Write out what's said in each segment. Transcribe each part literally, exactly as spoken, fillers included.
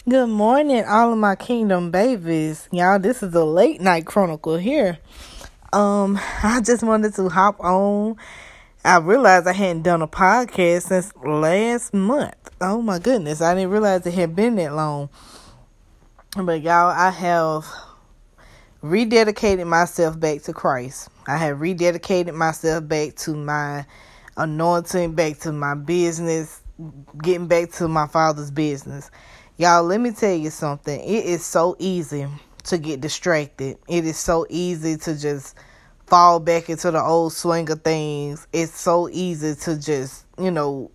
Good morning, all of my kingdom babies. Y'all, this is a late night chronicle here. Um, I just wanted to hop on. I realized I hadn't done a podcast since last month. Oh my goodness, I didn't realize it had been that long. But y'all, I have rededicated myself back to Christ. I have rededicated myself back to my anointing, back to my business, getting back to my Father's business. Y'all, let me tell you something. It is so easy to get distracted. It is so easy to just fall back into the old swing of things. It's so easy to just, you know,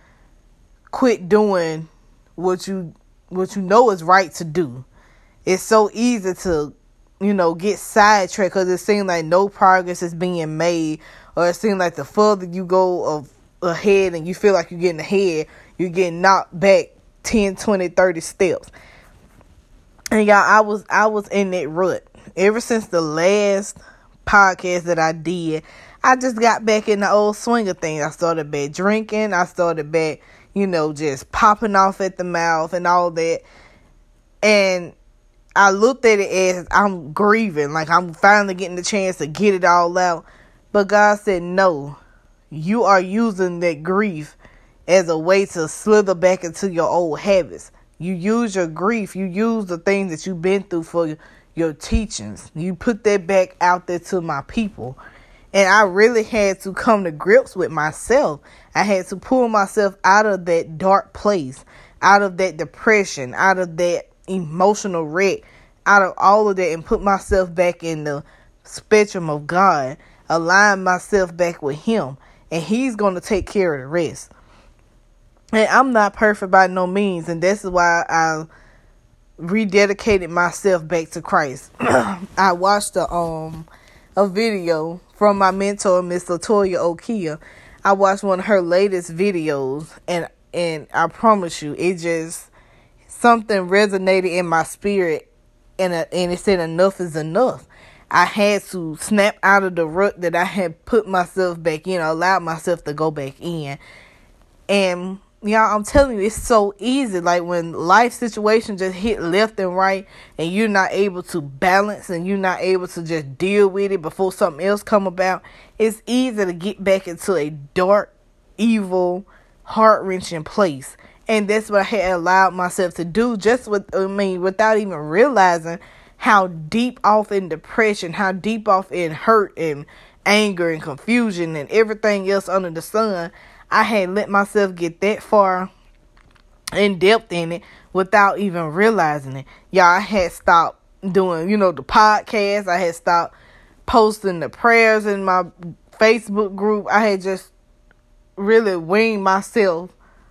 quit doing what you what you know is right to do. It's so easy to, you know, get sidetracked because it seems like no progress is being made, or it seems like the further you go of ahead and you feel like you're getting ahead, you're getting knocked back ten, twenty, thirty steps. And y'all, I was I was in that rut. Ever since the last podcast that I did, I just got back in the old swing of things. I started back drinking. I started back, you know, just popping off at the mouth and all that. And I looked at it as I'm grieving, like I'm finally getting the chance to get it all out. But God said, no, you are using that grief as a way to slither back into your old habits. You use your grief, you use the things that you've been through for your teachings. You put that back out there to my people. And I really had to come to grips with myself. I had to pull myself out of that dark place, out of that depression, out of that emotional wreck, out of all of that, and put myself back in the spectrum of God, align myself back with Him, and He's going to take care of the rest. And I'm not perfect by no means, and this is why I rededicated myself back to Christ. I watched a um a video from my mentor, Miss Latoya Okia. I watched one of her latest videos, and and I promise you, it just something resonated in my spirit, and uh, and it said enough is enough. I had to snap out of the rut that I had put myself back in, allowed myself to go back in, and y'all, I'm telling you, it's so easy. Like when life situations just hit left and right, and you're not able to balance, and you're not able to just deal with it before something else come about. It's easy to get back into a dark, evil, heart-wrenching place. And that's what I had allowed myself to do, just with, I mean, without even realizing how deep off in depression, how deep off in hurt and anger and confusion and everything else under the sun, I had let myself get that far in depth in it without even realizing it. Y'all, I had stopped doing, you know, the podcast. I had stopped posting the prayers in my Facebook group. I had just really weaned myself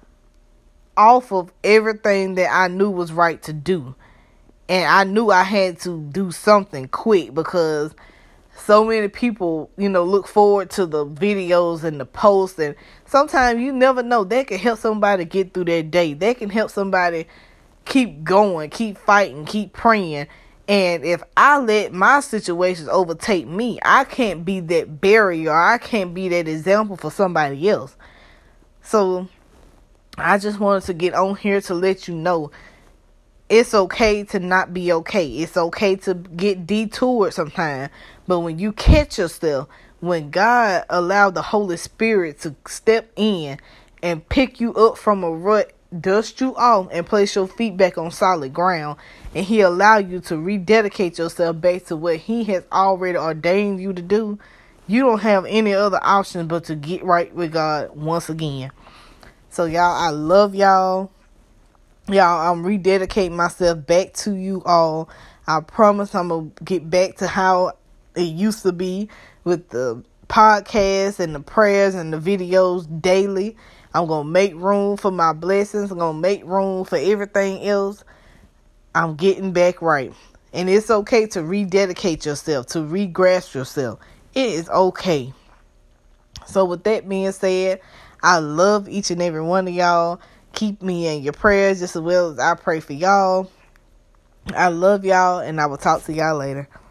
off of everything that I knew was right to do. And I knew I had to do something quick, because so many people, you know, look forward to the videos and the posts, and sometimes you never know, that can help somebody get through their day. That can help somebody keep going, keep fighting, keep praying. And if I let my situations overtake me, I can't be that barrier. I can't be that example for somebody else. So I just wanted to get on here to let you know, it's okay to not be okay. It's okay to get detoured sometimes. But when you catch yourself, when God allowed the Holy Spirit to step in and pick you up from a rut, dust you off, and place your feet back on solid ground, and He allow you to rededicate yourself back to what He has already ordained you to do, you don't have any other option but to get right with God once again. So y'all, I love y'all. Y'all, I'm rededicating myself back to you all. I promise I'm going to get back to how it used to be with the podcasts and the prayers and the videos daily. I'm going to make room for my blessings. I'm going to make room for everything else. I'm getting back right. And it's okay to rededicate yourself, to re-grasp yourself. It is okay. So with that being said, I love each and every one of y'all. Keep me in your prayers just as well as I pray for y'all. I love y'all, and I will talk to y'all later.